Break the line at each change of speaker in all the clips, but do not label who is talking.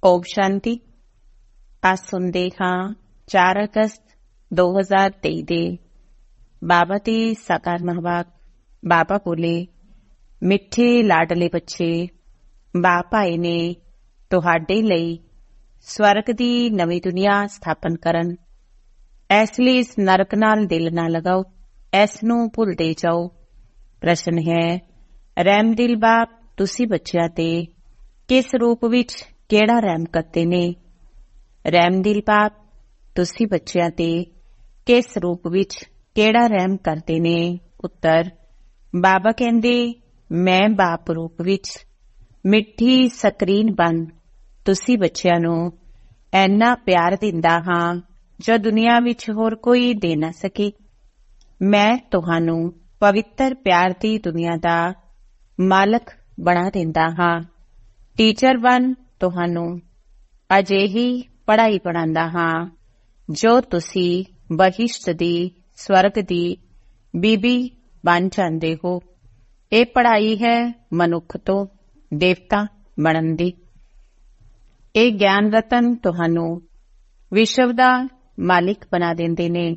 ਓਮ ਸ਼ਾਂਤੀ। ਅੱਜ ਸੁਣਦੇ ਹਾਂ 4 ਅਗਸਤ 2023 ਦੇ ਬਾਬਾ ਦੀ ਸਾਕਾਰ ਮਹਾਵਾਕ। ਬਾਬਾ ਬੋਲੇ, ਮਿੱਠੇ ਲਾਡਲੇ ਬੱਚੇ, ਬਾਪ ਆਏ ਨੇ ਤੁਹਾਡੇ ਲਈ ਸਵਰਗ ਦੀ ਨਵੀਂ ਦੁਨੀਆ ਸਥਾਪਨ ਕਰਨ। ਇਸ ਲਈ ਇਸ ਨਰਕ ਨਾਲ ਦਿਲ ਨਾ ਲਗਾਓ, ਇਸ ਨੂੰ ਭੁੱਲਦੇ ਜਾਓ। ਪ੍ਰਸ਼ਨ ਹੈ, ਰਹਿਮਦਿਲ ਬਾਪ ਤੁਸੀਂ ਬੱਚਿਆਂ ਤੇ ਕਿਸ ਰੂਪ ਵਿੱਚ ਕਿਹੜਾ ਰਹਿਮ ਕਰਦੇ ਨੇ? ਰਹਿਮਦਿਲ ਬਾਪ ਤੁਸੀਂ ਬੱਚਿਆਂ ਤੇ ਕਿਸ ਰੂਪ ਵਿੱਚ ਕਿਹੜਾ ਰਹਿਮ ਕਰਦੇ ਨੇ? ਉੱਤਰ, ਬਾਬਾ ਕਹਿੰਦੇ, ਮੈਂ ਬਾਪ ਰੂਪ ਵਿੱਚ ਮਿੱਠੀ ਸਕਰੀਨ ਬਣ ਤੁਸੀਂ ਬੱਚਿਆਂ ਨੂੰ ਇੰਨਾ ਪਿਆਰ ਦਿੰਦਾ ਹਾਂ ਜੋ ਦੁਨੀਆ ਵਿੱਚ ਹੋਰ ਕੋਈ ਦੇ ਨਾ ਸਕੇ। ਮੈਂ ਤੁਹਾਨੂੰ ਪਵਿੱਤਰ ਪਿਆਰ ਦੀ ਦੁਨੀਆ ਦਾ ਮਾਲਕ ਬਣਾ ਦਿੰਦਾ ਹਾਂ। ਟੀਚਰ ਬਣ ਤੁਹਾਨੂੰ ਅਜਿਹੀ ਪੜ੍ਹਾਈ ਪੜ੍ਹਾਉਂਦਾ ਹਾਂ ਜੋ ਤੁਸੀਂ ਬਹਿਸ਼ਤ ਦੀ, ਸਵਰਗ ਦੀ ਬੀਬੀ ਬਣ ਜਾਂਦੇ ਹੋ। ਇਹ ਪੜ੍ਹਾਈ ਹੈ ਮਨੁੱਖ ਤੋਂ ਦੇਵਤਾ ਬਣਨ ਦੀ। ਇਹ ਗਿਆਨ ਰਤਨ ਤੁਹਾਨੂੰ ਵਿਸ਼ਵ ਦਾ ਮਾਲਿਕ ਬਣਾ ਦਿੰਦੇ ਨੇ।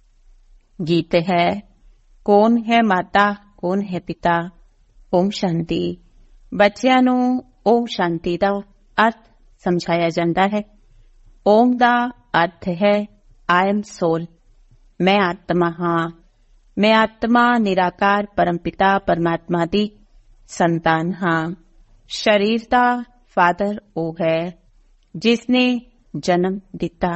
ਗੀਤ ਹੈ, ਕੌਣ ਹੈ ਮਾਤਾ, ਕੌਣ ਹੈ ਪਿਤਾ। ਓਮ ਸ਼ਾਂਤੀ। ਬੱਚਿਆਂ ਨੂੰ ਓਮ ਸ਼ਾਂਤੀ ਦਾ ਅਰਥ ਸਮਝਾਇਆ ਜਾਂਦਾ ਹੈ। ਓਮ ਦਾ ਅਰਥ ਹੈ ਆਈ ਐਮ ਸੋਲ, ਮੈਂ ਆਤਮਾ ਹਾਂ। ਮੈਂ ਆਤਮਾ ਨਿਰਾਕਾਰ ਪਰਮਪਿਤਾ ਪਰਮਾਤਮਾ ਦੀ ਸੰਤਾਨ ਹਾਂ। ਸਰੀਰ ਦਾ ਫਾਦਰ ਉਹ ਹੈ ਜਿਸ ਨੇ ਜਨਮ ਦਿੱਤਾ।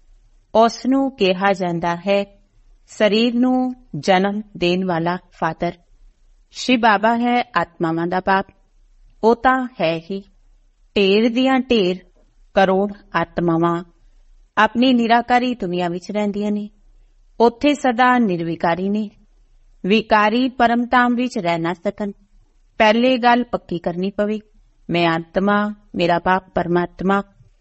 ਉਸ ਨੂੰ ਕਿਹਾ ਜਾਂਦਾ ਹੈ ਸਰੀਰ ਨੂੰ ਜਨਮ ਦੇਣ ਵਾਲਾ ਫਾਦਰ। ਸ਼ਿਵ ਬਾਬਾ ਹੈ ਆਤਮਾਵਾਂ ਦਾ ਬਾਪ। ਉਹ ਤਾਂ ਹੈ ਹੀ। ਢੇਰ ਦੀਆਂ ਢੇਰ ਕਰੋੜ ਆਤਮਾਵਾਂ ਆਪਣੀ ਨਿਰਾਕਾਰੀ ਦੁਨੀਆ ਵਿੱਚ ਰਹਿੰਦੀਆਂ ਨੇ। ਉੱਥੇ ਸਦਾ ਨਿਰਵਿਕਾਰੀ ਨੇ। ਵਿਕਾਰੀ ਪਰਮਧਾਮ ਵਿੱਚ ਰਹਿ ਨਾ ਸਕਣ। ਪਹਿਲੇ ਗੱਲ ਪੱਕੀ ਕਰਨੀ ਪਵੇ, ਮੈਂ ਆਤਮਾ, ਮੇਰਾ ਬਾਪ ਪਰਮਾਤਮਾ।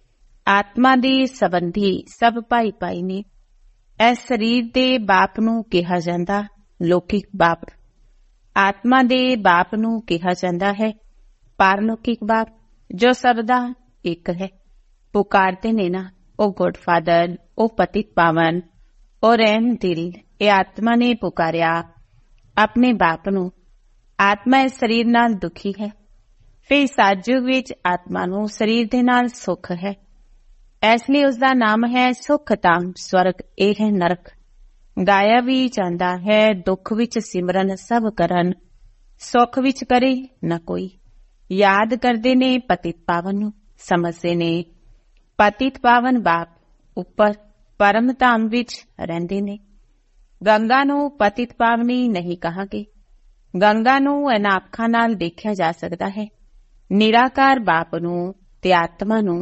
ਆਤਮਾ ਦੇ ਸੰਬੰਧੀ ਸਭ ਭਾਈ ਭਾਈ ਨੇ। ਇਸ ਸਰੀਰ ਦੇ ਬਾਪ ਨੂੰ ਕਿਹਾ ਜਾਂਦਾ ਲੌਕਿਕ ਬਾਪ। ਆਤਮਾ ਦੇ ਬਾਪ ਨੂੰ ਕਿਹਾ ਜਾਂਦਾ ਹੈ ਪਾਰਲੌਕਿਕ ਬਾਪ, ਜੋ ਸਭ ਦਾ ਇੱਕ ਹੈ। ਪੁਕਾਰਦੇ ਨੇ ਨਾ, ਉਹ ਗੁੱਡ ਫਾਦਰ, ਉਹ ਪਤਿਤ ਪਾਵਨ, ਉਹ ਰਹਿਮ ਦਿਲ। ਇਹ ਆਤਮਾ ਨੇ ਪੁਕਾਰਿਆ ਆਪਣੇ ਬਾਪ ਨੂੰ। ਆਤਮਾ ਇਸ ਸਰੀਰ ਨਾਲ ਦੁਖੀ ਹੈ। ਫਿਰ ਸਤਿਯੁਗ ਵਿੱਚ ਆਤਮਾ ਨੂੰ ਸਰੀਰ ਦੇ ਨਾਲ ਸੁੱਖ ਹੈ। ਇਸ ਲਈ ਉਸਦਾ ਨਾਮ ਹੈ ਸੁਖਧਾਮ ਸਵਰਗ। ਇਹ ਹੈ ਨਰਕ। ਗਾਇਆ ਵੀ ਜਾਂਦਾ ਹੈ, ਦੁੱਖ ਵਿੱਚ ਸਿਮਰਨ ਸਭ ਕਰਨ, ਸੁੱਖ ਵਿੱਚ ਕਰੇ ਨਾ ਕੋਈ। ਯਾਦ ਕਰਦੇ ਨੇ ਪਤਿਤ ਪਾਵਨ ਨੂੰ, ਸਮਝਦੇ ਨੇ ਪਤਿਤ ਪਾਵਨ ਬਾਪ ਉੱਪਰ ਪਰਮ ਧਾਮ ਵਿੱਚ ਰਹਿੰਦੇ ਨੇ। ਗੰਗਾ ਨੂੰ ਪਤਿਤ ਪਾਵਨੀ ਨਹੀਂ ਕਹਾਂਗੇ। ਗੰਗਾ ਨੂੰ ਇਹਨਾਂ ਅੱਖਾਂ ਨਾਲ ਦੇਖਿਆ ਜਾ ਸਕਦਾ ਹੈ। ਨਿਰਾਕਾਰ ਬਾਪ ਨੂੰ ਤੇ ਆਤਮਾ ਨੂੰ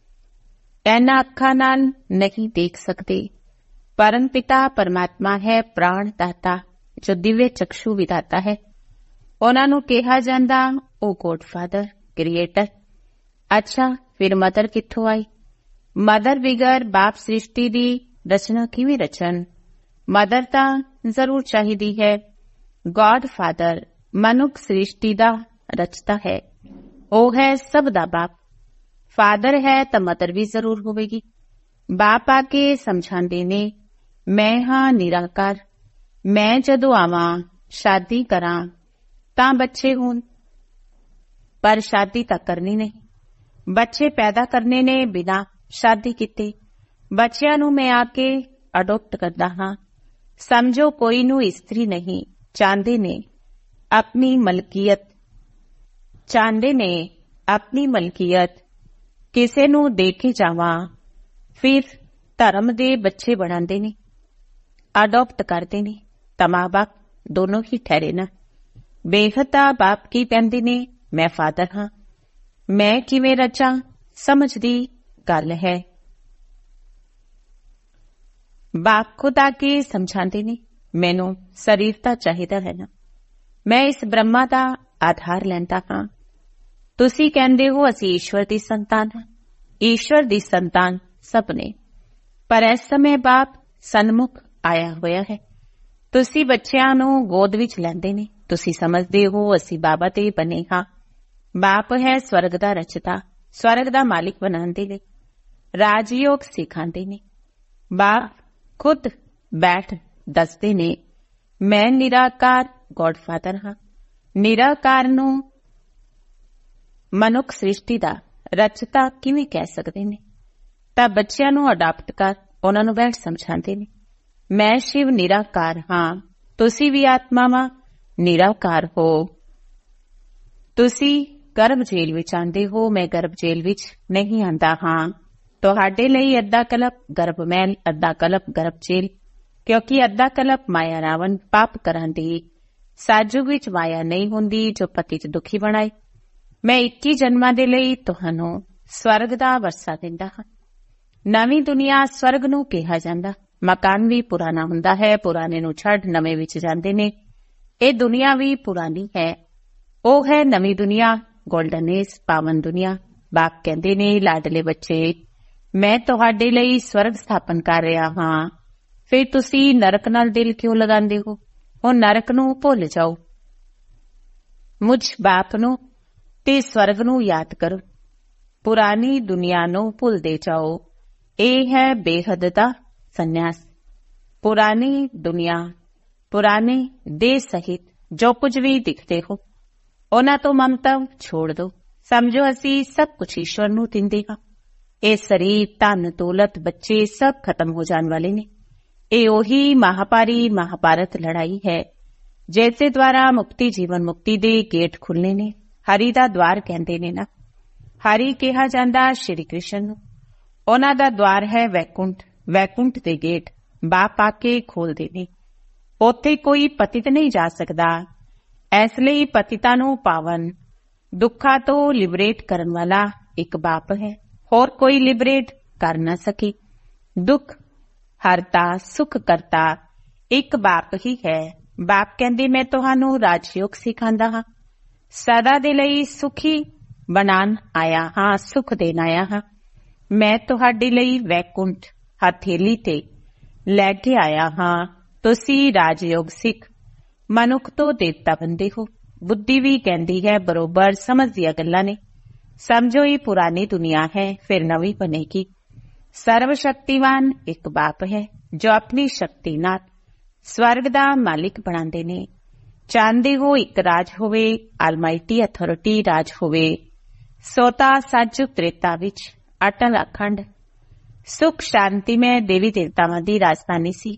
ਇਹਨਾਂ ਅੱਖਾਂ ਨਾਲ ਨਹੀਂ ਦੇਖ ਸਕਦੇ। ਪਰਮ ਪਿਤਾ ਪਰਮਾਤਮਾ ਹੈ ਪ੍ਰਾਣ ਦਾਤਾ, ਜੋ ਦਿਵਯ ਚਕਸ਼ੂ ਵਿਦਾਤਾ ਹੈ। ਉਹਨਾਂ ਨੂੰ ਕਿਹਾ ਜਾਂਦਾ ਉਹ ਗੋਡ ਫਾਦਰ, ਕ੍ਰੀਏਟਰ। ਅੱਛਾ, ਫਿਰ ਮਦਰ ਕਿੱਥੋਂ ਆਈ? ਮਦਰ ਬਿਗਰ ਬਾਪ ਸ੍ਰਿਸ਼ਟੀ ਦੀ ਰਚਨਾ ਕਿਵੇਂ ਰਚਨ? ਮਦਰ ਤਾਂ ਜ਼ਰੂਰ ਚਾਹੀਦੀ ਹੈ। ਗੋਡ ਫਾਦਰ ਮਨੁੱਖ ਸ੍ਰਿਸ਼ਟੀ ਦਾ ਰਚਤਾ ਹੈ। ਉਹ ਹੈ ਸਭ ਦਾ ਬਾਪ। ਫਾਦਰ ਹੈ ਤਾਂ ਮਦਰ ਵੀ ਜ਼ਰੂਰ ਹੋਵੇਗੀ। ਬਾਪ ਆ ਕੇ ਸਮਝਾਉਂਦੇ ਨੇ, ਮੈਂ ਹਾਂ ਨਿਰਾਕਾਰ। ਮੈਂ ਜਦੋਂ ਆਵਾਂ, ਸ਼ਾਦੀ ਕਰਾਂ ਤਾਂ ਬੱਚੇ ਹੋਣ, ਪਰ ਸ਼ਾਦੀ ਤਾਂ ਕਰਨੀ ਨਹੀਂ। ਬੱਚੇ ਪੈਦਾ ਕਰਨੇ ਨੇ ਬਿਨਾਂ ਸ਼ਾਦੀ ਕੀਤੇ। ਬੱਚਿਆਂ ਨੂੰ ਮੈਂ ਆ ਕੇ ਅਡੋਪਟ ਕਰਦਾ ਹਾਂ। ਸਮਝੋ ਕੋਈ ਨੂੰ ਇਸਤਰੀ ਨਹੀਂ। ਚਾਹੁੰਦੇ ਨੇ ਆਪਣੀ ਮਲਕੀਅਤ, ਚਾਹੁੰਦੇ ਨੇ ਆਪਣੀ ਮਲਕੀਅਤ ਕਿਸੇ ਨੂੰ ਦੇ ਕੇ ਜਾਵਾਂ। ਫਿਰ ਧਰਮ ਦੇ ਬੱਚੇ ਬਣਾਉਂਦੇ ਨੇ, ਅਡੋਪਟ ਕਰਦੇ ਨੇ। ਤਾਂ ਮਾਂ ਬਾਪ ਦੋਨੋਂ ਹੀ ਠਹਿਰੇ ਨਾ। ਬੇਹਤਾ ਬਾਪ ਕੀ ਕਹਿੰਦੇ ਨੇ, ਮੈਂ ਫਾਦਰ ਹਾਂ। ਮੈਂ ਕਿਵੇਂ ਰਚਾਂ, ਸਮਝ ਦੀ ਗੱਲ ਹੈ। ਬਾਪ ਖੁਦ ਆ ਕੇ ਸਮਝਾਉਂਦੇ ਨੇ, ਮੈਨੂੰ ਸਰੀਰ ਤਾਂ ਚਾਹੀਦਾ ਹੈ ਨਾ। ਮੈਂ ਇਸ ਬ੍ਰਹਮਾ ਦਾ ਆਧਾਰ ਲੈਂਦਾ ਹਾਂ। ਤੁਸੀਂ ਕਹਿੰਦੇ ਹੋ ਅਸੀਂ ਈਸ਼ਵਰ ਦੀ ਸੰਤਾਨ ਹਾਂ। ਈਸ਼ਵਰ ਦੀ ਸੰਤਾਨ ਸਭ ਨੇ, ਪਰ ਇਸ ਸਮੇਂ ਬਾਪ ਸਨਮੁਖ ਆਇਆ ਹੋਇਆ ਹੈ। ਤੁਸੀਂ ਬੱਚਿਆਂ ਨੂੰ ਗੋਦ ਵਿੱਚ ਲੈਂਦੇ ਨੇ। ਤੁਸੀਂ ਸਮਝਦੇ ਹੋ ਅਸੀਂ ਬਾਬਾ ਤੇ ਬਣੇ ਹਾਂ। ਬਾਪ ਹੈ ਸਵਰਗ ਦਾ ਰਚਤਾ, ਸਵਰਗ ਦਾ ਮਾਲਿਕ ਬਣਾਉਣ ਦੇ ਲਈ ਰਾਜਯੋਗ ਸਿਖਾਉਂਦੇ ਨੇ। ਬਾਪ ਖੁਦ ਬੈਠ ਦੱਸਦੇ ਨੇ, ਮੈਂ ਨਿਰਾਕਾਰ ਗੋਡਫਾਦਰ ਹਾਂ। ਨਿਰਾਕਾਰ ਨੂੰ ਮਨੁੱਖ ਸ੍ਰਿਸ਼ਟੀ ਦਾ ਰਚਤਾ ਕਿਵੇਂ ਕਹਿ ਸਕਦੇ ਨੇ? ਤਾਂ ਬੱਚਿਆਂ ਨੂੰ ਅਡਾਪਟ ਕਰ ਉਹਨਾਂ ਨੂੰ ਬੈਠ ਸਮਝਾਉਂਦੇ ਨੇ, ਮੈਂ ਸ਼ਿਵ ਨਿਰਾਕਾਰ ਹਾਂ, ਤੁਸੀਂ ਵੀ ਆਤਮਾਵਾਂ ਨਿਰਾਕਾਰ ਹੋ। ਤੁਸੀਂ ਗਰਭ ਜੇਲ੍ਹ ਵਿੱਚ ਆਉਂਦੇ ਹੋ, ਮੈਂ ਗਰਭ ਜੇਲ੍ਹ ਵਿੱਚ ਨਹੀਂ ਆਉਂਦਾ ਹਾਂ। ਤੁਹਾਡੇ ਲਈ ਅੱਧਾ ਕਲਪ ਗਰਭ ਮਹਿਲ, ਅੱਧਾ ਕਲਪ ਗਰਭ ਜੇਲ੍ਹ, ਕਿਉਂਕਿ ਅੱਧਾ ਕਲਪ ਮਾਇਆ ਰਾਵਣ ਪਾਪ ਕਰਾਂਦੀ। ਸਾਜੂਗ ਵਿੱਚ ਮਾਇਆ ਨਹੀਂ ਹੁੰਦੀ ਜੋ ਪਤੀ ਚ ਦੁਖੀ ਬਣਾਏ। ਮੈਂ 21 ਜਨਮਾਂ ਦੇ ਲਈ ਤੁਹਾਨੂੰ ਸਵਰਗ ਦਾ ਵਰਸਾ ਦਿੰਦਾ ਹਾਂ। ਨਵੀਂ ਦੁਨੀਆ ਸਵਰਗ ਨੂੰ ਕਿਹਾ ਜਾਂਦਾ। ਮਕਾਨ ਵੀ ਪੁਰਾਣਾ ਹੁੰਦਾ ਹੈ, ਪੁਰਾਣੇ ਨੂੰ ਛੱਡ ਨਵੇਂ ਵਿੱਚ ਜਾਂਦੇ ਨੇ। ਇਹ ਦੁਨੀਆ ਵੀ ਪੁਰਾਣੀ ਹੈ, ਉਹ ਹੈ ਨਵੀਂ ਦੁਨੀਆ, ਗੋਲਡਨ ਏਜ, ਪਾਵਨ ਦੁਨੀਆ। ਬਾਪ ਕਹਿੰਦੇ ਨੇ, ਲਾਡਲੇ ਬੱਚੇ, ਮੈਂ ਤੁਹਾਡੇ ਲਈ ਸਵਰਗ ਸਥਾਪਨ ਕਰ ਰਿਹਾ ਹਾਂ, ਫਿਰ ਤੁਸੀਂ ਨਰਕ ਨਾਲ ਦਿਲ ਕਿਉਂ ਲਗਾਉਂਦੇ ਹੋ? ਹੁਣ ਨਰਕ ਨੂੰ ਭੁੱਲ ਜਾਓ, ਮੁਝ ਬਾਪ ਨੂੰ ਤੇ ਸਵਰਗ ਨੂੰ ਯਾਦ ਕਰੋ, ਪੁਰਾਣੀ ਦੁਨੀਆ ਨੂੰ ਭੁੱਲਦੇ ਜਾਓ। ਇਹ ਹੈ ਬੇਹੱਦ ਦਾ ਸੰਨਿਆਸ। ਪੁਰਾਣੀ ਦੁਨੀਆ, ਪੁਰਾਣੇ ਦੇਹ ਸਹਿਤ ਜੋ ਕੁਝ ਵੀ ਦਿਖਦੇ ਹੋ, ਉਹਨਾਂ ਤੋਂ ਮਮਤਾ ਛੋੜ ਦੋ। ਸਮਝੋ ਅਸੀਂ ਸਭ ਕੁਝ ਈਸ਼ਵਰ ਨੂੰ ਦਿੰਦੇ ਹਾਂ। ਇਹ ਸਰੀਰ, ਧਨ, ਦੌਲਤ, ਬੱਚੇ ਸਭ ਖਤਮ ਹੋ ਜਾਣ ਵਾਲੇ ਨੇ। ਇਹ ਉਹੀ ਮਹਾਪਾਰੀ ਮਹਾਭਾਰਤ ਲੜਾਈ ਹੈ, ਜਿਸ ਦੇ ਦੁਆਰਾ ਮੁਕਤੀ, ਜੀਵਨ ਮੁਕਤੀ ਦੇ ਗੇਟ ਖੁੱਲ੍ਹਣੇ ਨੇ। ਹਰੀ ਦਾ ਦਵਾਰ ਕਹਿੰਦੇ ਨੇ ਨਾ, ਹਰੀ ਕਿਹਾ ਜਾਂਦਾ ਸ਼੍ਰੀ ਕ੍ਰਿਸ਼ਨ ਨੂੰ। ਉਹਨਾਂ ਦਾ ਦਵਾਰ ਹੈ ਵੈਕੁੰਠ। ਵੈਕੁੰਠ ਦੇ ਗੇਟ ਬਾਪ ਆ ਕੇ ਖੋਲਦੇ ਨੇ। ਉੱਥੇ ਕੋਈ ਪਤਿਤ ਨਹੀਂ ਜਾ ਸਕਦਾ। ਇਸ ਲਈ ਪਤਿਤਾਂ ਨੂੰ ਪਾਵਨ, ਦੁੱਖਾਂ ਤੋਂ ਲਿਬਰੇਟ ਕਰਨ ਵਾਲਾ ਇੱਕ ਬਾਪ ਹੈ, ਹੋਰ ਕੋਈ ਲਿਬਰੇਟ ਕਰ ਨਾ ਸਕੇ। ਦੁੱਖ ਹਰਤਾ, ਸੁਖ ਕਰਤਾ ਇੱਕ ਬਾਪ ਹੀ ਹੈ। ਬਾਪ ਕਹਿੰਦੇ, ਮੈਂ ਤੁਹਾਨੂੰ ਰਾਜਯੋਗ ਸਿਖਾਉਂਦਾ ਹਾਂ, ਸਦਾ ਦੇ ਲਈ ਸੁਖੀ ਬਣਾਉਣ ਆਇਆ ਹਾਂ, ਸੁਖ ਦੇਣ ਆਇਆ ਹਾਂ। ਮੈਂ ਤੁਹਾਡੇ ਲਈ ਵੈਕੁੰਠ ਹਥੇਲੀ ਤੇ ਲੈ ਕੇ ਆਇਆ ਹਾਂ। ਤੁਸੀਂ ਰਾਜਯੋਗ ਸਿੱਖ ਮਨੁੱਖ ਤੋਂ ਦੇਵਤਾ ਬਣਦੇ ਹੋ। ਬੁੱਧੀ ਵੀ ਕਹਿੰਦੀ ਹੈ ਬਰੋਬਰ ਸਮਝ ਦੀਆਂ ਗੱਲਾਂ ਨੇ। ਸਮਝੋ ਇਹ ਪੁਰਾਣੀ ਦੁਨੀਆ ਹੈ, ਫਿਰ ਨਵੀਂ ਬਣੇਗੀ। ਸਰਵ ਸ਼ਕਤੀਵਾਨ ਇੱਕ ਬਾਪ ਹੈ ਜੋ ਆਪਣੀ ਸ਼ਕਤੀ ਨਾਲ ਸਵਰਗ ਦਾ ਮਾਲਿਕ ਬਣਾਉਂਦੇ ਨੇ। ਚਾਹੁੰਦੇ ਹੋ ਇੱਕ ਰਾਜ ਹੋਵੇ, ਆਲਮਾਈਟੀ ਅਥਾਰਟੀ ਰਾਜ ਹੋਵੇ। ਸੋਤਾ ਸੱਚ ਤ੍ਰੇਤਾ ਵਿੱਚ ਅਟਲ ਅਖੰਡ ਸੁਖ ਸ਼ਾਂਤੀ ਮੈਂ ਦੇਵੀ ਦੇਵਤਾਵਾਂ ਦੀ ਰਾਜਧਾਨੀ ਸੀ।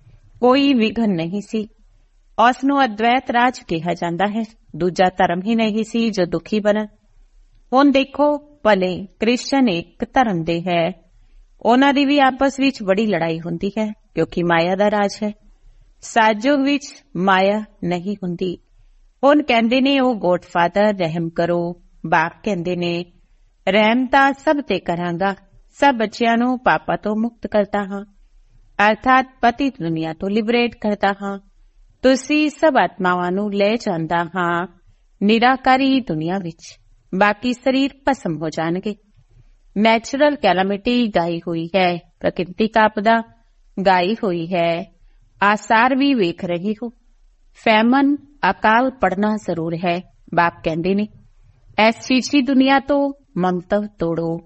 ਕੋਈ ਵਿਘਨ ਨਹੀਂ ਸੀ। ਉਸ ਨੂੰ ਅਦਵੈਤ ਰਾਜ ਕਿਹਾ ਜਾਂਦਾ ਹੈ। ਦੂਜਾ ਧਰਮ ਹੀ ਨਹੀਂ ਸੀ ਜੋ ਦੁਖੀ ਬਣਨ। ਹੁਣ ਦੇਖੋ, ਭਲੇ ਕ੍ਰਿਸ਼ਨ ਇੱਕ ਧਰਮ ਦੇ ਹੈ, ਉਹਨਾਂ ਦੀ ਵੀ ਆਪਸ ਵਿੱਚ ਬੜੀ ਲੜਾਈ ਹੁੰਦੀ ਹੈ, ਕਿਉਂਕਿ ਮਾਇਆ ਦਾ ਰਾਜ ਹੈ। ਸਾਜੋਗ ਵਿੱਚ ਮਾਇਆ ਨਹੀਂ ਹੁੰਦੀ। ਹੁਣ ਕਹਿੰਦੇ ਨੇ ਉਹ ਗੋਡਫਾਦਰ ਰਹਿਮ ਕਰੋ। ਬਾਪ ਕਹਿੰਦੇ ਨੇ, ਰਹਿਮ ਤਾਂ ਸਭ ਤੇ ਕਰਾਂਗਾ। ਸਭ ਬੱਚਿਆਂ ਨੂੰ ਪਾਪਾ ਤੋਂ ਮੁਕਤ ਕਰਦਾ ਹਾਂ, ਅਰਥਾਤ ਪਤਿਤ ਦੁਨੀਆ ਤੋਂ ਲਿਬਰੇਟ ਕਰਦਾ ਹਾਂ। ਤੁਸੀਂ ਸਭ ਆਤਮਾਵਾਂ ਨੂੰ ਲੈ ਜਾਂਦਾ ਹਾਂ ਨਿਰਾਕਾਰੀ ਦੁਨੀਆ ਵਿੱਚ। ਬਾਕੀ ਸਰੀਰ ਭਸਮ ਹੋ ਜਾਣਗੇ। ਨੈਚੁਰਲ ਕੈਲਾਮਿਟੀ ਗਾਈ ਹੋਈ ਹੈ, ਪ੍ਰਕਿਰਤਿਕ ਆਪਦਾ ਗਾਈ ਹੋਈ ਹੈ। ਆਸਾਰ ਵੀ ਵੇਖ ਰਹੀ ਹੋ। ਫੈਮਨ, ਅਕਾਲ ਪੜਨਾ ਜ਼ਰੂਰ ਹੈ। ਬਾਪ ਕਹਿੰਦੇ ਨੇ, ਇਸ ਚੀਚੀ ਦੁਨੀਆ ਤੋਂ ਮਮਤਾ ਤੋੜੋ।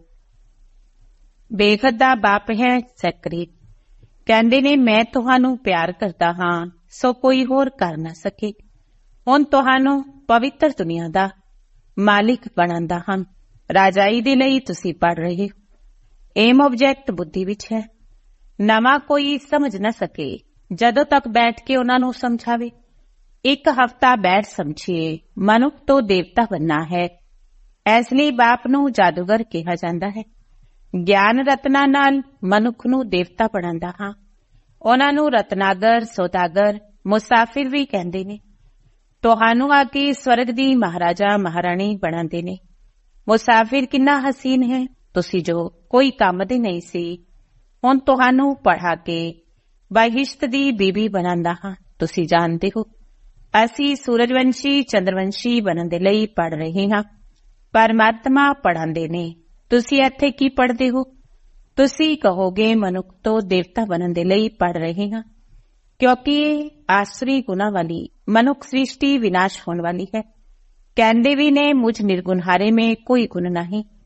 ਬੇਹੱਦ ਦਾ ਬਾਪ ਹੈ ਸੈਕਰੇਟ। ਕਹਿੰਦੇ ਨੇ, ਮੈਂ ਤੁਹਾਨੂੰ ਪਿਆਰ ਕਰਦਾ ਹਾਂ, ਸੋ ਕੋਈ ਹੋਰ ਕਰ ਨਾ ਸਕੇ। ਹੁਣ ਤੁਹਾਨੂੰ ਪਵਿੱਤਰ ਦੁਨੀਆ ਦਾ ਮਾਲਿਕ ਬਣਾਉਂਦਾ ਹਾਂ। ਰਾਜਾਈ ਦੇ ਲਈ ਤੁਸੀਂ ਪੜ ਰਹੇ ਹੋ। ਏਮ ਆਬਜੈਕਟ ਬੁੱਧੀ ਵਿੱਚ ਹੈ। ਨਵਾਂ ਕੋਈ ਸਮਝ ਨਾ ਸਕੇ ਜਦੋਂ ਤੱਕ ਬੈਠ ਕੇ ਉਹਨਾਂ ਨੂੰ ਸਮਝਾਵੇ। ਇੱਕ ਹਫ਼ਤਾ ਬੈਠ ਸਮਝੀਏ। ਮਨੁੱਖ ਤੋਂ ਦੇਵਤਾ ਬਣਨਾ ਹੈ, ਇਸ ਲਈ ਬਾਪ ਨੂੰ ਜਾਦੂਗਰ ਕਿਹਾ ਜਾਂਦਾ ਹੈ। ਗਿਆਨ ਰਤਨਾਂ ਨਾਲ ਮਨੁੱਖ ਨੂੰ ਦੇਵਤਾ ਬਣਾਉਂਦਾ ਹਾਂ। ਉਹਨਾਂ ਨੂੰ ਰਤਨਾਗਰ, ਸੌਦਾਗਰ, ਮੁਸਾਫਿਰ ਵੀ ਕਹਿੰਦੇ ਨੇ। ਤੁਹਾਨੂੰ ਆ ਕੇ ਸਵਰਗ ਦੀ ਮਹਾਰਾਜਾ ਮਹਾਰਾਣੀ ਬਣਾਉਂਦੇ ਨੇ। ਮੁਸਾਫਿਰ ਕਿੰਨਾ ਹਸੀਨ ਹੈ। ਤੁਸੀਂ ਜੋ ਕੋਈ ਕੰਮ ਦੇ ਨਹੀਂ ਸੀ, ਹੁਣ ਤੁਹਾਨੂੰ ਪੜ੍ਹਾ ਕੇ ਬਹਿਸ਼ਤ ਦੀ ਬੀਬੀ ਬਣਾਉਂਦਾ ਹਾਂ। ਤੁਸੀਂ ਜਾਣਦੇ ਹੋ, ਅਸੀਂ ਸੂਰਜਵੰਸ਼ੀ, ਚੰਦਰਵੰਸ਼ੀ ਬਣਨ ਦੇ ਲਈ ਪੜ੍ਹ ਰਹੇ ਹਾਂ। ਪਰਮਾਤਮਾ ਪੜ੍ਹਾਉਂਦੇ ਨੇ। ਤੁਸੀਂ ਇੱਥੇ ਕੀ ਪੜ੍ਹਦੇ ਹੋ? ਤੁਸੀਂ ਕਹੋਗੇ ਮਨੁੱਖ ਤੋਂ ਦੇਵਤਾ ਬਣਨ ਦੇ ਲਈ ਪੜ੍ਹ ਰਹੇ ਹਾਂ, ਕਿਉਂਕਿ ਇਹ ਆਸਰੀ ਗੁਣਾ ਵਾਲੀ ਮਨੁੱਖ ਸ੍ਰਿਸ਼ਟੀ ਵਿਨਾਸ਼ ਹੋਣ ਵਾਲੀ ਹੈ। ਕਹਿੰਦੇ ਵੀ ਨੇ, ਮੁਝ ਨਿਰਗੁਣ ਹਾਰੇ ਮੇਂ ਕੋਈ ਗੁਣ ਨਹੀਂ।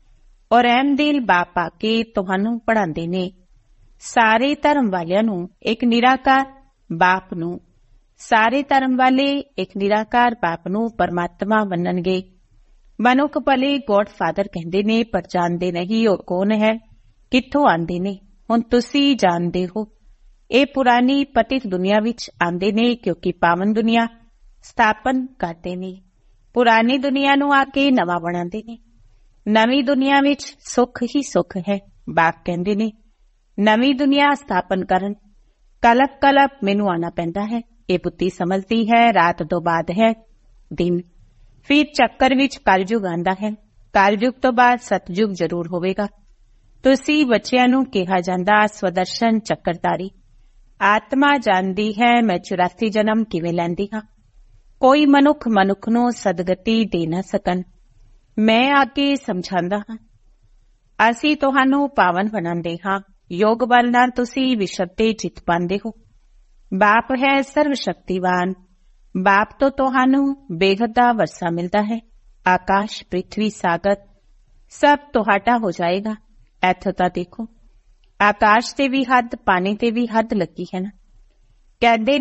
ਔਰ ਅਹਿਮਦੀਨ ਬਾਪ ਆ ਕੇ ਤੁਹਾਨੂੰ ਪੜ੍ਹਾਉਂਦੇ ਨੇ। ਸਾਰੇ ਧਰਮ ਵਾਲਿਆਂ ਨੂੰ ਇੱਕ ਨਿਰਾਕਾਰ ਬਾਪ ਨੂੰ, ਸਾਰੇ ਧਰਮ ਵਾਲੇ ਇੱਕ ਨਿਰਾਕਾਰ ਬਾਪ ਨੂੰ ਪਰਮਾਤਮਾ ਮੰਨਣਗੇ। ਮਨੁੱਖ ਭਲੇ ਗੋਡ ਫਾਦਰ ਕਹਿੰਦੇ ਨੇ, ਪਰ ਜਾਣਦੇ ਨਹੀਂ ਉਹ ਕੌਣ ਹੈ, ਕਿੱਥੋਂ ਆਉਂਦੇ ਨੇ। ਹੁਣ ਤੁਸੀਂ ਜਾਣਦੇ ਹੋ, ਇਹ ਪੁਰਾਣੀ ਪਤਿਤ ਦੁਨੀਆ ਵਿੱਚ ਆਉਂਦੇ ਨੇ, ਕਿਉਂਕਿ ਪਾਵਨ ਦੁਨੀਆ ਸਥਾਪਨ ਕਰਦੇ ਨੇ। ਪੁਰਾਣੀ ਦੁਨੀਆ ਨੂੰ ਆ ਕੇ ਨਵਾਂ ਬਣਾਉਂਦੇ ਨੇ। ਨਵੀਂ ਦੁਨੀਆ ਵਿੱਚ ਸੁੱਖ ਹੀ ਸੁੱਖ ਹੈ। ਬਾਪ ਕਹਿੰਦੇ ਨੇ ਨਵੀਂ ਦੁਨੀਆ ਸਥਾਪਨ ਕਰਨ ਕਲਪ ਕਲਪ ਮੈਨੂੰ ਆਉਣਾ ਪੈਂਦਾ ਹੈ। ਇਹ ਬੁੱਧੀ ਸਮਝਦੀ ਹੈ ਰਾਤ ਤੋਂ ਬਾਅਦ ਹੈ ਦਿਨ। ਫਿਰ ਚੱਕਰ ਵਿੱਚ ਕਲਯੁਗ ਆਉਂਦਾ ਹੈ। ਕਲਯੁਗ ਤੋਂ ਬਾਅਦ ਸਤਯੁਗ ਜ਼ਰੂਰ ਹੋਵੇਗਾ। ਤੁਸੀਂ ਬੱਚਿਆਂ ਨੂੰ ਕਿਹਾ ਜਾਂਦਾ ਸਵਦਰਸ਼ਨ ਚੱਕਰਧਾਰੀ। ਆਤਮਾ ਜਾਣਦੀ ਹੈ ਮੈਂ 84 ਜਨਮ ਕਿਵੇਂ ਲੈਂਦੀ ਹਾਂ। ਕੋਈ ਮਨੁੱਖ ਨੂੰ ਸਦਗਤੀ ਦੇ ਨਾ ਸਕਣ। ਮੈਂ ਆ ਕੇ ਸਮਝਾਉਂਦਾ ਹਾਂ। ਅਸੀਂ ਤੁਹਾਨੂੰ ਪਾਵਨ ਬਣਾਉਂਦੇ ਹਾਂ। ਯੋਗ ਬਲ ਨਾਲ ਤੁਸੀਂ ਵਿਸ਼ਵ ਤੇ ਜਿੱਤ ਪਾਉਂਦੇ ਹੋ। ਬਾਪ ਹੈ ਸਰਵ ਸ਼ਕਤੀਵਾਨ। ਬਾਪ ਤੋਂ ਤੁਹਾਨੂੰ ਬੇਹੱਦ ਦਾ ਵਰਸਾ ਮਿਲਦਾ ਹੈ। ਆਕਾਸ਼, ਪ੍ਰਿਥਵੀ, ਸਾਗਰ ਸਭ ਤੁਹਾਡਾ ਹੋ ਜਾਏਗਾ। ਇੱਥੋਂ ਤਾਂ ਦੇਖੋ, ਆਕਾਸ਼ ਤੇ ਵੀ ਹੱਦ, ਪਾਣੀ ਤੇ ਵੀ ਹੱਦ ਲੱਗੀ ਹੈ ਨਾ। ਕਹਿੰਦੇ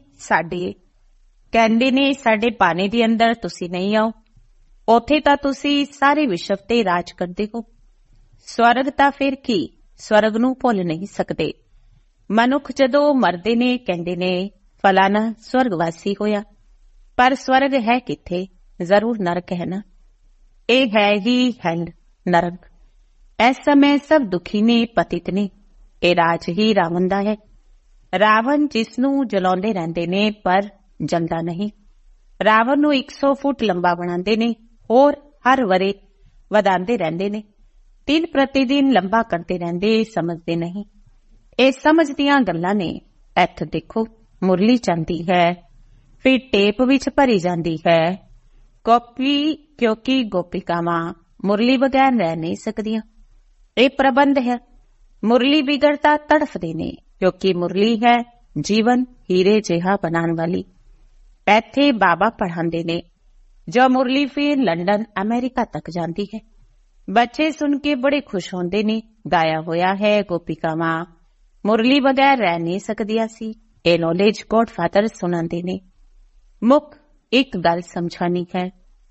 ਨੇ ਸਾਡੇ ਪਾਣੀ ਦੇ ਅੰਦਰ ਤੁਸੀਂ ਨਹੀਂ ਆਓ। ਉੱਥੇ ਤਾਂ ਤੁਸੀਂ ਸਾਰੇ ਵਿਸ਼ਵ ਤੇ ਰਾਜ ਕਰਦੇ ਹੋ। ਸਵਰਗ ਤਾਂ ਫਿਰ ਕੀ, ਸਵਰਗ ਨੂੰ ਭੁੱਲ ਨਹੀਂ ਸਕਦੇ। ਮਨੁੱਖ ਜਦੋਂ ਮਰਦੇ ਨੇ ਕਹਿੰਦੇ ਨੇ ਫਲਾਣਾ ਸਵਰਗਵਾਸੀ ਹੋਇਆ, ਪਰ ਸਵਰਗ ਹੈ ਕਿੱਥੇ? ਜ਼ਰੂਰ ਨਰਕ ਹੈ ਨਾ। ਇਹ ਹੈ ਹੀ ਹੈਲ, ਨਰਕ। ਇਸ ਸਮੇਂ ਸਭ ਦੁਖੀ ਨੇ, ਪਤਿਤ ਨੇ। ਇਹ ਰਾਜ ਹੀ ਰਾਵਣ ਦਾ ਹੈ। ਰਾਵਣ ਜਿਸ ਨੂੰ ਜਲਾਉਂਦੇ ਰਹਿੰਦੇ ਨੇ ਪਰ ਜਲਦਾ ਨਹੀਂ। ਰਾਵਣ ਨੂੰ 100 ਫੁੱਟ ਲੰਬਾ ਬਣਾਉਂਦੇ ਨੇ, ਹੋਰ ਹਰ ਵਰੇ ਵਧਾਉਂਦੇ ਰਹਿੰਦੇ ਨੇ। ਦਿਨ ਪ੍ਰਤੀ ਦਿਨ ਲੰਬਾ ਕਰਦੇ ਰਹਿੰਦੇ, ਸਮਝਦੇ ਨਹੀਂ। ਇਹ ਸਮਝ ਦੀਆਂ ਗੱਲਾਂ ਨੇ। ਇੱਥੇ ਦੇਖੋ, ਮੁਰਲੀ ਜਾਂਦੀ ਹੈ, ਫਿਰ ਟੇਪ ਵਿੱਚ ਭਰੀ ਜਾਂਦੀ ਹੈ ਕਾਪੀ, ਕਿਉਂਕਿ ਗੋਪਿਕਾਵਾਂ ਮੁਰਲੀ ਬਗੈਰ ਰਹਿ ਨਹੀਂ ਸਕਦੀਆਂ। ਇਹ ਪ੍ਰਬੰਧ ਹੈ। ਮੁਰਲੀ ਵਿਗੜਤਾ ਤੜਫਦੇ ਨੇ, ਕਿਉਂਕਿ ਮੁਰਲੀ ਹੈ ਜੀਵਨ ਹੀਰੇ ਜਿਹਾ ਬਣਾਉਣ ਵਾਲੀ। ਇੱਥੇ ਬਾਬਾ ਪੜ੍ਹਾਉਂਦੇ ਨੇ। ਜੋ ਮੁਰਲੀ ਫਿਰ ਲੰਡਨ, ਅਮਰੀਕਾ ਤੱਕ ਜਾਂਦੀ ਹੈ। ਬੱਚੇ ਸੁਣ ਕੇ ਬੜੇ ਖੁਸ਼ ਹੁੰਦੇ ਨੇ। ਗਾਇਆ ਹੋਇਆ ਹੈ ਗੋਪਿਕਾਵਾਂ ਮੁਰਲੀ ਬਗੈਰ ਰਹਿ ਨਹੀਂ ਸਕਦੀਆਂ ਸੀ। ਇਹ ਨੌਲੇਜ ਗੋਡ ਫਾਦਰ ਸੁਣਾਉਂਦੇ ਨੇ। ਮੁੱਖ ਇੱਕ ਗੱਲ ਸਮਝਾਣੀ ਹੈ,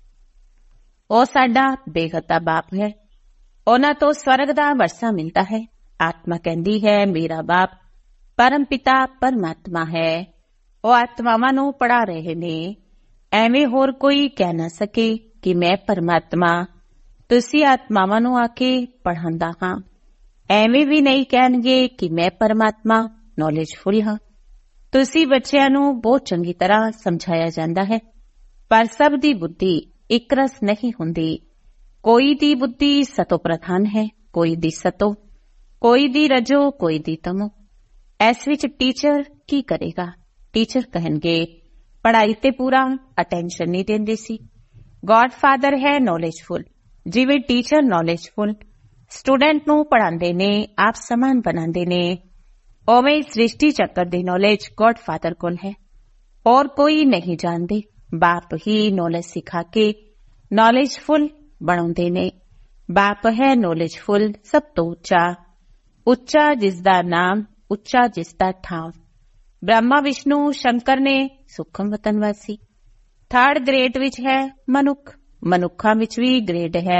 ਉਹ ਸਾਡਾ ਬੇਗਤਾ ਬਾਪ ਹੈ। ਉਹਨਾਂ ਤੋਂ ਸਵਰਗ ਦਾ ਵਰਸਾ ਮਿਲਦਾ ਹੈ। ਆਤਮਾ ਕਹਿੰਦੀ ਹੈ ਮੇਰਾ ਬਾਪ ਪਰਮ ਪਿਤਾ ਪਰਮਾਤਮਾ ਹੈ। ਉਹ ਆਤਮਾਵਾਂ ਨੂੰ ਪੜ੍ਹਾ ਰਹੇ ਨੇ। ਐਵੇਂ ਹੋਰ ਕੋਈ ਕਹਿ ਨਾ ਸਕੇ ਕਿ ਮੈਂ ਪਰਮਾਤਮਾ। ਤੁਸੀਂ ਆਤਮਾਵਾਂ ਨੂੰ ਆ ਕੇ ਪੜ੍ਹਾਉਂਦਾ ਹਾਂ। ਐਵੇਂ ਵੀ ਨਹੀਂ ਕਹਿਣਗੇ ਕਿ ਮੈਂ ਪਰਮਾਤਮਾ ਨੌਲੇਜਫੁਲ ਹਾਂ। ਤੁਸੀਂ ਬੱਚਿਆਂ ਨੂੰ ਬਹੁਤ ਚੰਗੀ ਤਰ੍ਹਾਂ ਸਮਝਾਇਆ ਜਾਂਦਾ ਹੈ, ਪਰ ਸਭ ਦੀ ਬੁੱਧੀ ਇੱਕ ਰਸ ਨਹੀਂ ਹੁੰਦੀ। ਕੋਈ ਦੀ ਬੁੱਧੀ ਸਤੋ ਪ੍ਰਧਾਨ ਹੈ, ਕੋਈ ਦੀ ਸਤੋ, ਕੋਈ ਦੀ ਰਜੋ, ਕੋਈ ਦੀ ਤਮੋ। ਇਸ ਵਿੱਚ ਟੀਚਰ ਕੀ ਕਰੇਗਾ? ਟੀਚਰ ਕਹਿਣਗੇ ਪੜ੍ਹਾਈ ਤੇ ਪੂਰਾ ਅਟੈਂਸ਼ਨ ਨਹੀਂ ਦਿੰਦੇ ਸੀ। ਗੋਡ ਫਾਦਰ ਹੈ ਨੌਲੇਜਫੁਲ। ਜਿਵੇਂ ਟੀਚਰ ਨੌਲੇਜਫੁਲ ਸਟੂਡੈਂਟ ਨੂੰ ਪੜ੍ਹਾਉਂਦੇ ਨੇ, ਆਪ ਸਮਾਨ ਬਣਾਉਂਦੇ ਨੇ, ਉਵੇਂ ਸ੍ਰਿਸ਼ਟੀ ਚੱਕਰ ਦੀ ਨੌਲੇਜ ਗੋਡ ਫਾਦਰ ਕੋਲ ਹੈ। ਹੋਰ ਕੋਈ ਨਹੀਂ ਜਾਣਦੇ। ਬਾਪ ਹੀ ਨੌਲੇਜ ਸਿਖਾ ਕੇ ਨੌਲੇਜਫੁਲ ਬਣਾਉਂਦੇ ਨੇ। ਬਾਪ ਹੈ ਨੌਲੇਜਫੁਲ, ਸਭ ਤੋਂ ਉੱਚਾ। ਉੱਚਾ ਜਿਸ ਦਾ ਨਾਮ, ਉੱਚਾ ਜਿਸ ਦਾ ਠਾਂਵ। ਬ੍ਰਹਮਾ, ਵਿਸ਼ਨੂੰ, ਸ਼ੰਕਰ ਨੇ ਸੂਖਮ ਵਤਨਵਾਸੀ। ਥਰਡ ਗ੍ਰੇਡ ਵਿੱਚ ਹੈ ਮਨੁੱਖ। ਮਨੁੱਖਾਂ ਵਿੱਚ ਵੀ ਗ੍ਰੇਡ ਹੈ।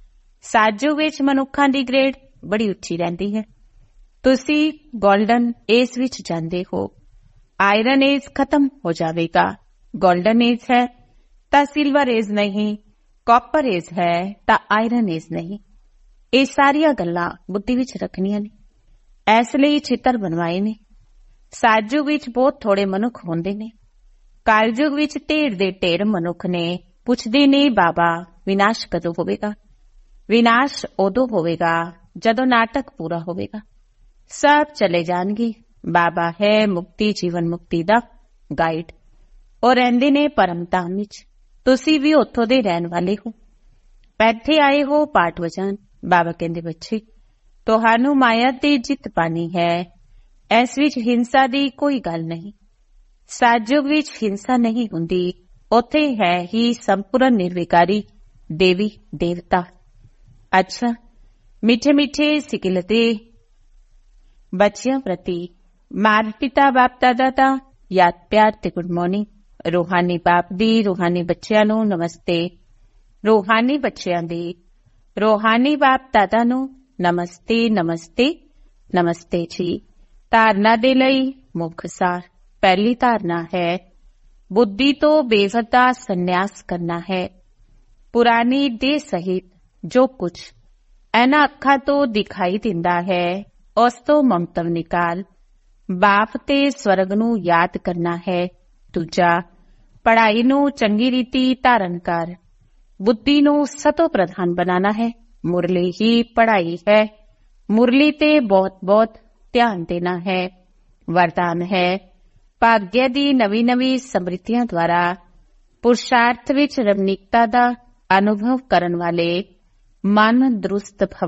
ਸਾਜੂ ਵਿੱਚ ਮਨੁੱਖਾਂ ਦੀ ਗ੍ਰੇਡ ਬੜੀ ਉੱਚੀ ਰਹਿੰਦੀ ਹੈ। ਤੁਸੀਂ ਗੋਲਡਨ ਏਜ ਵਿੱਚ ਜਾਂਦੇ ਹੋ। ਆਇਰਨ ਏਜ ਖਤਮ ਹੋ ਜਾਵੇਗਾ। ਗੋਲਡਨ ਏਜ ਹੈ ਤਾਂ ਸਿਲਵਰ ਏਜ ਨਹੀਂ, ਕਾਪਰ ਏਜ ਹੈ ਤਾਂ ਆਇਰਨ ਏਜ ਨਹੀਂ। ਇਹ ਸਾਰੀਆਂ ਗੱਲਾਂ ਬੁੱਧੀ ਵਿੱਚ ਰੱਖਣੀਆਂ ਨੇ। ਇਸ ਲਈ ਚਿੱਤਰ ਬਣਵਾਏ ਨੇ। ਸਾਜਯੁਗ ਵਿੱਚ ਬਹੁਤ ਥੋੜੇ ਮਨੁੱਖ ਹੁੰਦੇ ਨੇ। ਕਲਯੁਗ ਵਿੱਚ ਢੇਰ ਦੇ ਢੇਰ ਮਨੁੱਖ ਨੇ। ਪੁੱਛਦੇ ਨੇ ਬਾਬਾ ਵਿਨਾਸ਼ ਕਦੋਂ ਹੋਵੇਗਾ? ਵਿਨਾਸ਼ ਉਦੋਂ ਹੋਵੇਗਾ ਜਦੋਂ ਨਾਟਕ ਪੂਰਾ ਹੋਵੇਗਾ। ਸਭ ਚਲੇ ਜਾਣਗੇ। ਬਾਬਾ ਹੈ ਮੁਕਤੀ, ਜੀਵਨ ਮੁਕਤੀ ਦਾ ਗਾਈਡ। ਉਹ ਰਹਿੰਦੇ ਨੇ ਪਰਮਧਾਮ ਵਿੱਚ। ਤੁਸੀਂ ਵੀ ਉੱਥੋਂ ਦੇ ਰਹਿਣ ਵਾਲੇ ਹੋ। ਇੱਥੇ ਆਏ ਹੋ ਪਾਠ ਵਜਾਣ। ਬਾਬਾ ਕਹਿੰਦੇ ਬੱਚੇ ਤੁਹਾਨੂੰ ਮਾਇਆ ਤੇ ਜਿੱਤ ਪਾਣੀ ਹੈ। ਇਸ ਵਿੱਚ ਹਿੰਸਾ ਦੀ ਕੋਈ ਗੱਲ ਨਹੀਂ। ਸਤਯੁਗ ਵਿੱਚ ਹਿੰਸਾ ਨਹੀਂ ਹੁੰਦੀ। ਉੱਥੇ ਹੈ ਹੀ ਸੰਪੂਰਨ ਨਿਰਵਿਕਾਰੀ ਦੇਵੀ ਦੇਵਤਾ। ਅੱਛਾ, ਮਿੱਠੇ ਮਿੱਠੇ ਸਿਕਿਲਤੇ ਬੱਚਿਆਂ ਪ੍ਰਤੀ ਮਾਤਾ ਪਿਤਾ ਬਾਪ ਦਾਦਾ ਦਾ ਯਾਦ ਪਿਆਰ ਤੇ ਗੁੱਡ ਮਾਰਨਿੰਗ। ਰੂਹਾਨੀ ਬਾਪ ਦੀ ਰੂਹਾਨੀ ਬੱਚਿਆਂ ਨੂੰ ਨਮਸਤੇ। ਰੂਹਾਨੀ ਬੱਚਿਆਂ ਦੀ ਰੂਹਾਨੀ ਬਾਪ ਦਾਦਾ ਨੂੰ ਨਮਸਤੇ ਨਮਸਤੇ ਨਮਸਤੇ ਜੀ। ਧਾਰਨਾ ਦੇ ਲਈ ਮੁੱਖ ਸਾਰ। ਪਹਿਲੀ ਧਾਰਨਾ ਹੈ ਬੁੱਧੀ ਤੋਂ ਬੇਵਤਾ ਸੰਨਿਆਸ ਕਰਨਾ ਹੈ। ਪੁਰਾਣੀ ਦੇਹ ਸਹਿਤ ਜੋ ਕੁਝ ਇਹਨਾਂ ਅੱਖਾਂ ਤੋਂ ਦਿਖਾਈ ਦਿੰਦਾ ਹੈ ਉਸ ਤੋਂ ਮੰਤਵ ਨਿਕਾਲ। ਬਾਪ ਤੇ ਸਵਰਗ ਨੂੰ ਯਾਦ ਕਰਨਾ ਹੈ। ਦੂਜਾ, ਪੜ੍ਹਾਈ ਨੂੰ ਚੰਗੀ ਰੀਤੀ ਧਾਰਨ ਕਰ। ਬੁੱਧੀ ਨੂੰ ਸਤੋ ਪ੍ਰਧਾਨ ਬਣਾਉਣਾ ਹੈ। ਮੁਰਲੀ ਹੀ ਪੜ੍ਹਾਈ ਹੈ। ਮੁਰਲੀ ਤੇ ਬਹੁਤ ਬਹੁਤ ਧਿਆਨ ਦੇਣਾ ਹੈ। ਵਰਦਾਨ ਹੈ ਭਾਗਯ ਦੀ ਨਵੀਂ ਨਵੀਂ ਸਮ੍ਰਿਤੀਆਂ ਦੁਆਰਾ ਪੁਰਸ਼ਾਰਥ ਵਿੱਚ ਰਮਣੀਕਤਾ ਦਾ ਅਨੁਭਵ ਕਰਨ ਵਾਲੇ ਮਨ ਦਰੁਸਤ ਭਵ।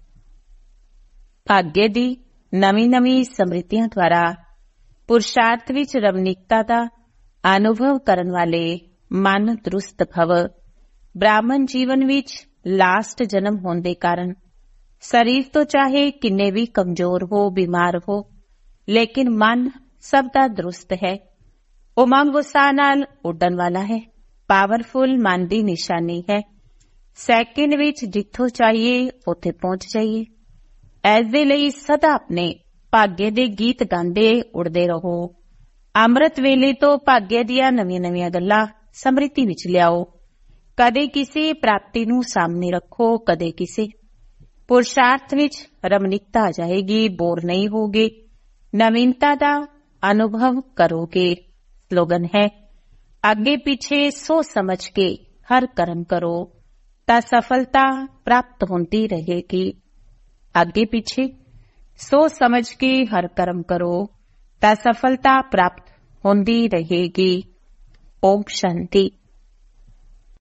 ਭਾਗਯ ਦੀ ਨਵੀਂ ਨਵੀਂ ਸਮ੍ਰਿਤੀਆਂ ਦੁਆਰਾ ਪੁਰਸ਼ਾਰਥ ਵਿੱਚ ਰਮਣੀਕਤਾ ਦਾ ਅਨੁਭਵ ਕਰਨ ਵਾਲੇ ਮਨ ਦਰੁਸਤ ਭਵ। ਬ੍ਰਾਹਮਣ ਜੀਵਨ ਵਿੱਚ ਲਾਸਟ ਜਨਮ ਹੋਣ ਦੇ ਕਾਰਨ ਸਰੀਰ ਤੋਂ ਚਾਹੇ ਕਿੰਨੇ ਵੀ ਕਮਜ਼ੋਰ ਹੋ ਬਿਮਾਰ ਹੋ ਲੇਕਿਨ ਮਨ ਸਭ ਦਾ ਦਰੁਸਤ ਹੈ। ਉਮੰਗ ਉਤਸ਼ਾਹ ਨਾਲ ਉੱਡਣ ਵਾਲਾ ਹੈ। ਪਾਵਰਫੁਲ ਮਨ ਦੀ ਨਿਸ਼ਾਨੀ ਹੈ। ਸੈਕਿੰਡ ਵਿੱਚ ਜਿੱਥੋਂ ਚਾਹੀਏ ਉੱਥੇ ਪਹੁੰਚ ਜਾਈਏ। ਇਸ ਦੇ ਲਈ ਸਦਾ ਆਪਣੇ ਭਾਗਯ ਦੇ ਗੀਤ ਗਾਉਂਦੇ ਉੱਡਦੇ ਰਹੋ। ਅੰਮ੍ਰਿਤ ਵੇਲੇ ਤੋਂ ਭਾਗਯ ਦੀਆਂ ਨਵੀਆਂ ਨਵੀਆਂ ਗੱਲਾਂ ਸਮ੍ਰਿਤੀ ਵਿੱਚ ਲਿਆਓ। ਕਦੇ ਕਿਸੇ ਪ੍ਰਾਪਤੀ ਨੂੰ ਸਾਹਮਣੇ ਰੱਖੋ, ਕਦੇ ਕਿਸੇ। ਪੁਰਸ਼ਾਰਥ ਵਿੱਚ ਰਮਣੀਕਤਾ ਆ ਜਾਏਗੀ, ਬੋਰ ਨਹੀਂ ਹੋਗੇ, ਨਵੀਨਤਾ ਦਾ ਅਨੁਭਵ ਕਰੋਗੇ। ਸਲੋਗਨ ਹੈ ਅੱਗੇ ਪਿੱਛੇ ਸੋਚ ਸਮਝ ਕੇ ਹਰ ਕਰਮ ਕਰੋ ਤਾਂ ਸਫਲਤਾ ਪ੍ਰਾਪਤ ਹੁੰਦੀ ਰਹੇਗੀ। ਅੱਗੇ ਪਿੱਛੇ ਸੋਚ ਸਮਝ ਕੇ ਹਰ ਕਰਮ ਕਰੋ ਤਾਂ ਸਫਲਤਾ ਪ੍ਰਾਪਤ ਹੁੰਦੀ ਰਹੇਗੀ। ਓਮ ਸ਼ਾਂਤੀ।